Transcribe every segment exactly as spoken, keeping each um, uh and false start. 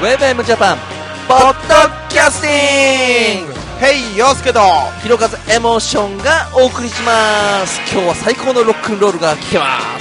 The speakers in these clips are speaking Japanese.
ウェブエムジャパンポッドキャスティング。 ヘイヨウスケとひろかずエモーションがお送りします。今日は最高のロックンロールが聴けます。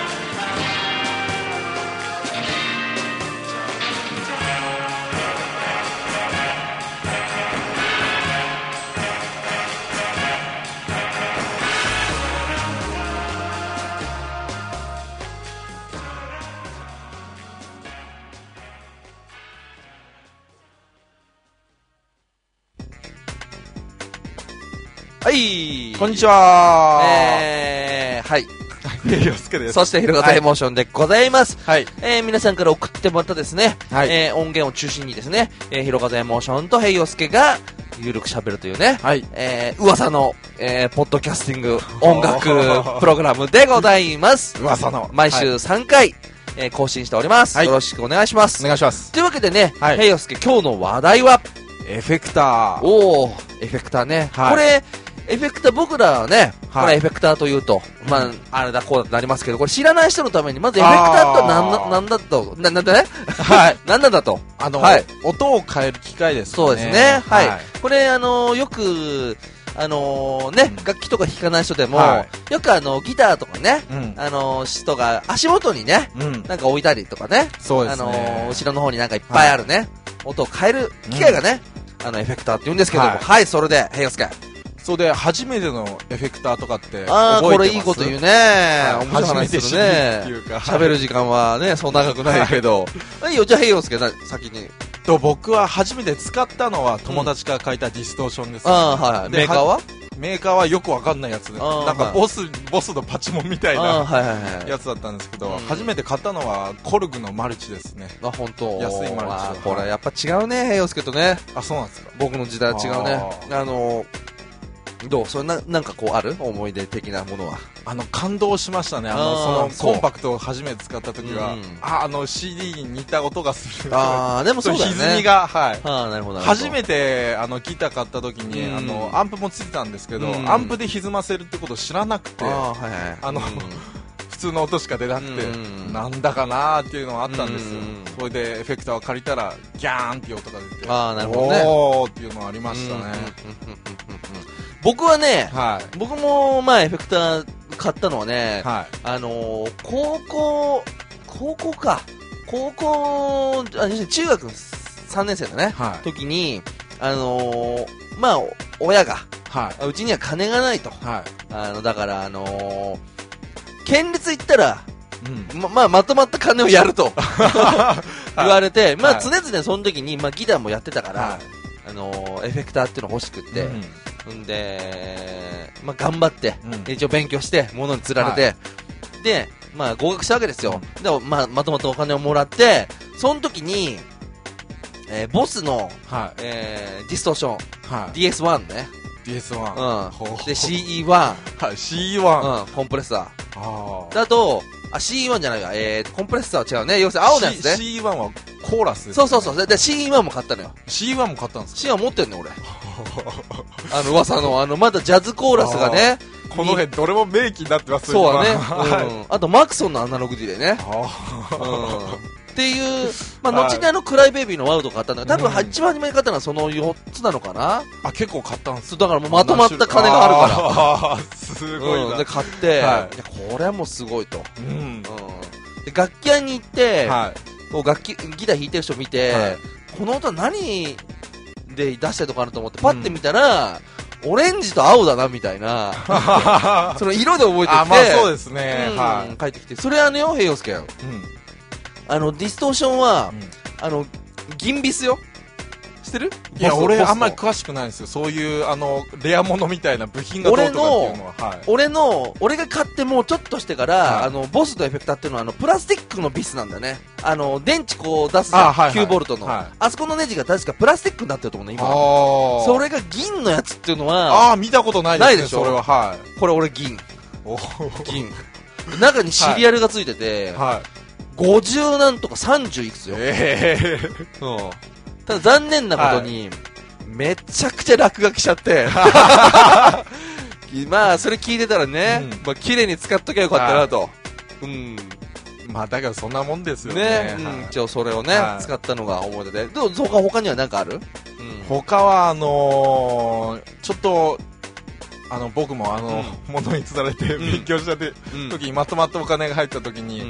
はい、 こんにちは。 えー、はい。 ヨウスケです。 そしてひろかずエモーションでございます。 はい。 えー、皆さんから送ってもらったですね、 はい。 えー、音源を中心にですね、えー、ひろかずエモーションとヘイヨウスケがゆるく喋るというね、 はい。 えー、噂の、えー、ポッドキャスティング音楽プログラムでございます。 噂の。 毎週さんかい、はい、えー、更新しております、はい。よろしくお願いします。 お願いします。 というわけでね、 はい、 ヘイヨウスケ、今日の話題はエフェクター。 おー、エフェクターね。はい、これ、エフェクター、僕らはね、はい、これエフェクターというと、まあ、あれだこうだとなりますけど、これ知らない人のために、まずエフェクターとは何な、なんだと、な、なんだねはい。何なんだと。 あの、 はい、 音を変える機械ですね。 そうですね。はい。はい、これ、あのー、よく、あのー、ね、うん、楽器とか弾かない人でも、はい、よくあの、ギターとかね、うん、あのー、人が足元にね、うん、なんか置いたりとかね、 そうですね。 あのー、後ろの方になんかいっぱいあるね、はい、音を変える機械がね、うん、あの、エフェクターって言うんですけども、はい、はい、それで、ヘイヨウスケ。 そうで、初めてのエフェクターとかって覚えてます？ ああ、これいいこと言うね。はい、面白い話するね。 っていうか、 喋る時間はね、そう長くないけど。はい、いいよ、じゃあヘイヨウスケ、先に。 と、僕は初めて使ったのは友達から書いたディストーションです、ね。 うん、ああ、はい。メーカーはメーカーはよくわかんないやつで、なんかボス、はい、ボスのパチモンみたいなやつだったんですけど、初めて買ったのはコルグのマルチですね。 あ、本当。 安いマルチ。 あ、これやっぱ違うね、ヘイヨウスケとね。 あ、そうなんですか。 僕の時代は違うね。あの、どうそれな、なんかこうある思い出的なものは。 あの、感動しましたね。あの、その、コンパクトを初めて使った時は、うん、あ、あの、シーディー に似た音がする。 ああ、でもそうだよね。 歪みが、はい。 ああ、なるほど。 初めて、あの、ギター買った時に、うん、あの、アンプもついてたんですけど、うん、アンプで歪ませるってことを知らなくて、あ、はいはい、あの、うん、普通の音しか出なくて、うん、なんだかなーっていうのがあったんですよ。うん、それで、エフェクターを借りたら、ギャーンっていう音が出て、 ああ、なるほどね。 おーっていうのがありましたね。 僕はね、 はい、 僕もまあエフェクター買ったのはね、 はい、 あのー、高校、高校か、高校、あ、中学さんねん生だね、はい、時に、あのー、まあ、親が、はい、うちには金がないと、はい、あの、だから、あのー、県立行ったら、うん、ま、まあ、まとまった金をやると言われて、はい、まあ、常々その時に、まあ、ギターもやってたから、はい、あのー、エフェクターっていうの欲しくって、うん、んで、まあ、頑張って、うん、一応勉強して、物に釣られて、はい、で、まあ、合格したわけですよ。うん、で、まあ、まとまったお金をもらって、その時に、えー、ボスの、はい、えー、ディストーション、はい、ディーエスワン ね。 ディーエスワン。 うん。で、シーイーワン。 はい、シーイーワン。 うん、コンプレッサー。 あだと、あ、シーイーワン じゃないか。えー、コンプレッサーは違うね。要するに青のやつね。 シーイーワン はコーラスです、ね。 そうそうそう。で、シーイーワン も買ったのよ。 シーイーワン も買ったんですか？ シーイーワン 持ってんの俺。あの、噂の、あの、まだジャズコーラスがね。 この辺、どれも名機になってますよね。そうだね。うん。あと、マクソンのアナログ D でね。うん。っていう、まあ、後にあの、クライベイビーのワウド買ったんだけど、多分、一番初めに買ったのはそのよっつなのかな。 あ、結構買ったんです。 だからもうまとまった金があるから。 ああ、すごいな。 うん。で、買って、はい、いや、これはもうすごいと。うん。うん。で、楽器屋に行って、はい、こう楽器、ギター弾いてる人見て、はい、この音は何で出したりとかあると思って、パッて見たら、うん、オレンジと青だな、みたいな。その色で覚えてきて。 あ、まあそうですね。 うん、はい。帰ってきて。それあのよ、ヘイヨウスケ。うん。あの、ディストーションは、うん、あの、銀ビスよ。知ってる？ いや、俺あんまり詳しくないんですよ。そういう、あの、レアものみたいな部品がどうとかっていうのは。はい、 俺の、俺が買ってもうちょっとしてから、はい、あの、ボスのエフェクターっていうのは、あの、プラスチックのビスなんだよね。あの、電池こう出すじゃん、はいはい、きゅうボルトの、はい。あそこのネジが確かプラスチックになってると思うね、今。それが銀のやつっていうのは、 ああ、見たことないですね。 ないでしょ？ それは、はい。 これ俺銀。銀。中にシリアルがついてて、はいはい、ごじゅうなんとかさんじゅういくつよ。えー、うん。ただ残念なことに、はい、めちゃくちゃ落書きしちゃって。まあ、それ聞いてたらね、うん、まあ、綺麗に使っときゃよかったなと。はい、うん。 まあだからそんなもんですよね。 ね、うん、一応それをね、はい、使ったのが思い出で。でも他他には何かある？うん、 他はあのー、ちょっとあの僕もあの、うん、物に釣られて勉強した時にまとまったお金が入った時に、うん、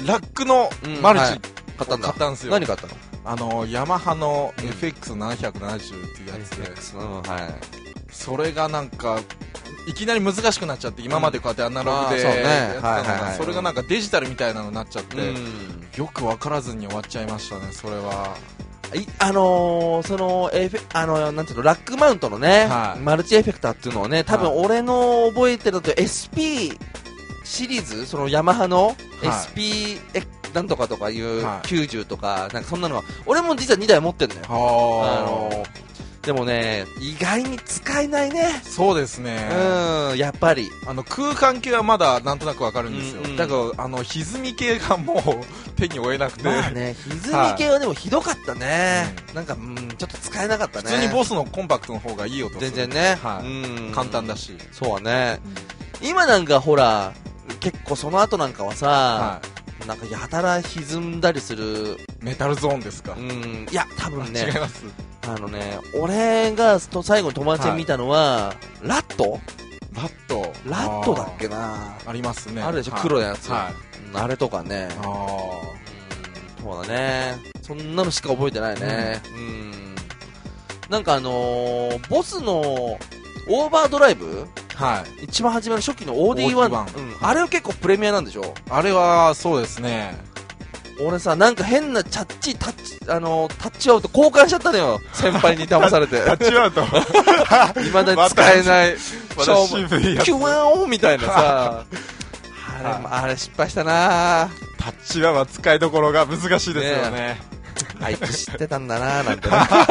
ラックのマルチ、うんはい、買ったんだ。買ったんですよ。 何買ったの？ あのヤマハの エフエックスななひゃくななじゅう っていうやつで、 うん、はい、 それがなんかいきなり難しくなっちゃって、今までこうやってアナログでやってたのが、それがなんかデジタルみたいなのになっちゃって、うん、よく分からずに終わっちゃいましたね、それは。 いあのー、そのエフェあのなんていうのラックマウントのね、はい、マルチエフェクターっていうのをね、多分俺の覚えてると エスピー シリーズ、そのヤマハの エスピー なんとかとかいうきゅうじゅうとか、なんかそんなのは俺も実はにだい持ってるのよ。あのーでもね、意外に使えないね。 そうですね。 うん、やっぱり。 あの、空間系はまだなんとなくわかるんですよ。うんうん、だから、あの、歪み系がもう手に負えなくて。 まあね、歪み系はでもひどかったね。はい、なんか、うん、ちょっと使えなかったね。 普通にボスのコンパクトの方がいい音する。 全然ね。 はい。うん、簡単だし。 そうはね、うん。今なんかほら、結構その後なんかはさ、はい、なんかやたら歪んだりする。 メタルゾーンですか？ うん。いや、多分ね。 違います。 あのね、俺が最後に友達に見たのは、はい、ラットラットラットだっけなありますね。 あるでしょ、はい、黒のやつ、はい、あれとかね。あうんそうだね。そんなのしか覚えてないね。うん。うんなんかあのー、ボスのオーバードライブはい。一番初めの初期の オーディーワン、うんはい、あれは結構プレミアなんでしょ？ あれはそうですね。 俺さ、なんか変なチャッチタッチ、あのー、タッチアウト交換しちゃったのよ。先輩に騙されて。 タッチアウト未だに使えない。 また渋いやつ。 キュワーンみたいなさ。あれ、あれ失敗したなタッチは使いどころが難しいですよね。ねあいつ知ってたんだなーなんて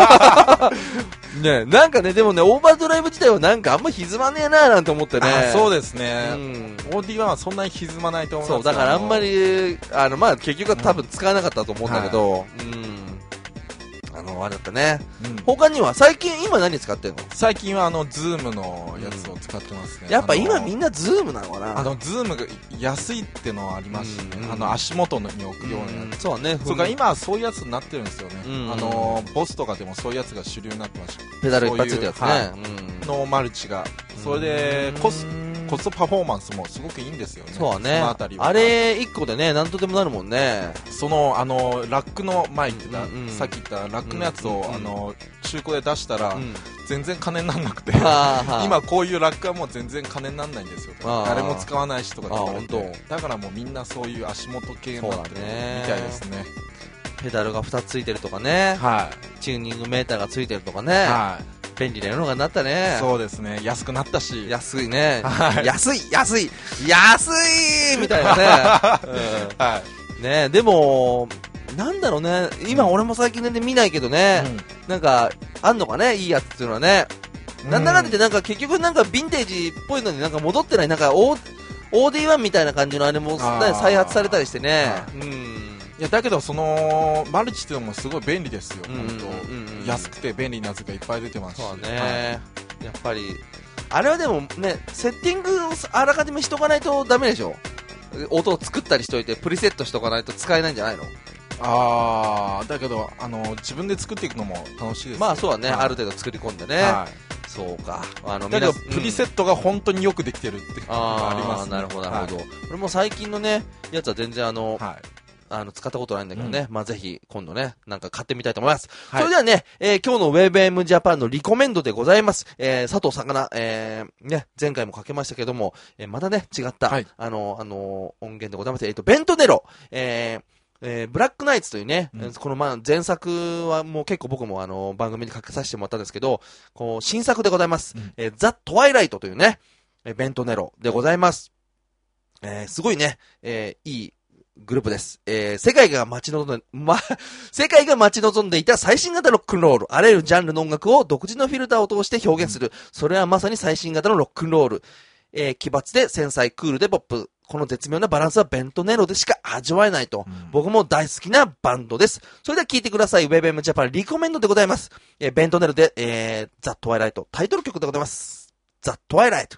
ね。ねなんかね、でもね、オーバードライブ自体はなんかあんま歪まねえなーなんて思ってね。 あそうですね、うん、オーディーワン はそんなに歪まないと思います。 そう、だからあんまり、あの、まあ結局は多分使わなかったと思うんだけど、うん。はいあの、あれだったね、うん。他には、最近、今何使ってんの？ 最近はあの、ズームのやつを使ってますね。 うん、やっぱ今みんなズームなのかな？ あの、ズームが安いってのはありますしね。うん、あの、足元に置くようなやつ。うん、 そうね。 そうか、今はそういうやつになってるんですよね。うん、あの、ボスとかでもそういうやつが主流になってました。 ペダル一発ってやつね。はいうん、のマルチが。それで、コス、コストパフォーマンスもすごくいいんですよね。 そうね。そのあたりは。あれ一個でね、なんとでもなるもんね。 その、あの、ラックの前言ってた、うんうん、さっき言ったラックのやつを、うんうん、あの、中古で出したら、うん、全然金にならなくて、今こういうラックはもう全然金にならないんですよ。誰も使わないしとかって言われて、だからもうみんなそういう足元系になってるみたいですね。 ペダルがふたつついてるとかね、はい、チューニングメーターがついてるとかね、はい便利な世の中になったね。 そうですね。安くなったし。 安いね。はい、安い安い安いみたいなね。うんはい、ねでもなんだろうね。今俺も最近全然見ないけどね。うん、なんかあんのかねいいやつっていうのはね。うん、なんだかんだってなんか結局なんかヴィンテージっぽいのになんか戻ってないなんか オーディーワン みたいな感じのあれも、ね、再発されたりしてね。うんいやだけどそのマルチっていうのもすごい便利ですよ、うんうんうんうん、安くて便利なやつがいっぱい出てますしそうね、はい、やっぱりあれはでもねセッティングをあらかじめしとかないとダメでしょ音を作ったりしといてプリセットしとかないと使えないんじゃないのあーだけどあの自分で作っていくのも楽しいですまあそうだね、はい、ある程度作り込んでね、はい、そうかあのだけどプリセットが本当によくできてるっていうのがありますねなるほどなるほど、はい、俺も最近のねやつは全然あの、はいあの、使ったことないんだけどね。うん、まあ、ぜひ、今度ね、なんか買ってみたいと思います。はい、それではね、えー、今日の ウェブエム ジャパンのリコメンドでございます。えー、佐藤さかな、えー、ね、前回もかけましたけども、えー、またね、違った、はい、あの、あの、音源でございます。えっと、ベントネロ、えー、えー、ブラックナイツというね、うん、このまあ前作はもう結構僕もあの番組にかけさせてもらったんですけど、こう新作でございます。うん、えー、ザ・トワイライトというね、えー、ベントネロでございます。えー、すごいね、えー、いいグループです。えー、世界が待ち望んで、ま、世界が待ち望んでいた最新型ロックンロール。あらゆるジャンルの音楽を独自のフィルターを通して表現する。うん、それはまさに最新型のロックンロール。えー、奇抜で繊細、クールでポップ。この絶妙なバランスはベントネロでしか味わえないと。うん、僕も大好きなバンドです。それでは聴いてください。ウェブエム ジャパンリコメンドでございます。えー、ベントネロで、えー、ザ・トワイライト。タイトル曲でございます。ザ・トワイライト。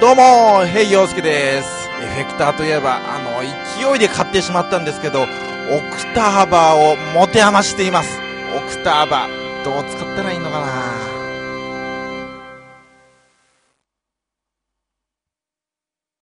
どうも、ヘイヨウスケです。エフェクターといえば、あの、勢いで買ってしまったんですけど、オクターバーを持て余しています。オクターバー、どう使ったらいいのかな。